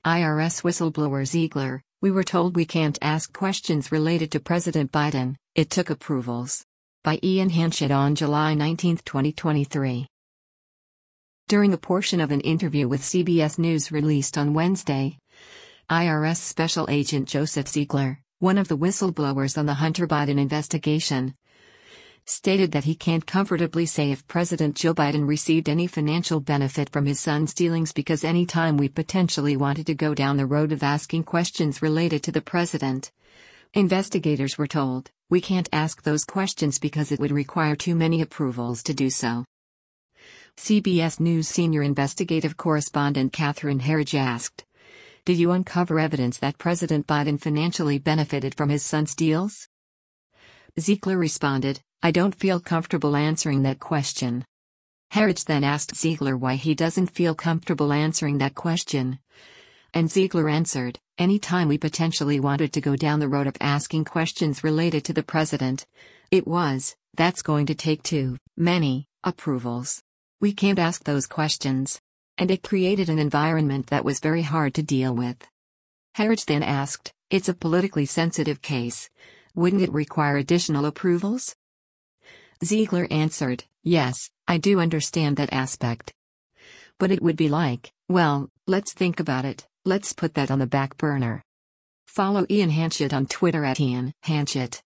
IRS whistleblower Ziegler, we were told we can't ask questions related to President Biden, it took approvals. By Ian Hanchett on July 19, 2023. During a portion of an interview with CBS News released on Wednesday, IRS Special Agent Joseph Ziegler, one of the whistleblowers on the Hunter Biden investigation, stated that he can't comfortably say if President Joe Biden received any financial benefit from his son's dealings because any time we potentially wanted to go down the road of asking questions related to the president, investigators were told, we can't ask those questions because it would require too many approvals to do so. CBS News senior investigative correspondent Catherine Herridge asked, did you uncover evidence that President Biden financially benefited from his son's deals? Ziegler responded, I don't feel comfortable answering that question. Herridge then asked Ziegler why he doesn't feel comfortable answering that question. And Ziegler answered, any time we potentially wanted to go down the road of asking questions related to the president, that's going to take too many approvals. We can't ask those questions. And it created an environment that was very hard to deal with. Herridge then asked, it's a politically sensitive case. Wouldn't it require additional approvals? Ziegler answered, yes, I do understand that aspect. But it would be like, well, let's think about it, let's put that on the back burner. Follow Ian Hanchett on Twitter @IanHanchett.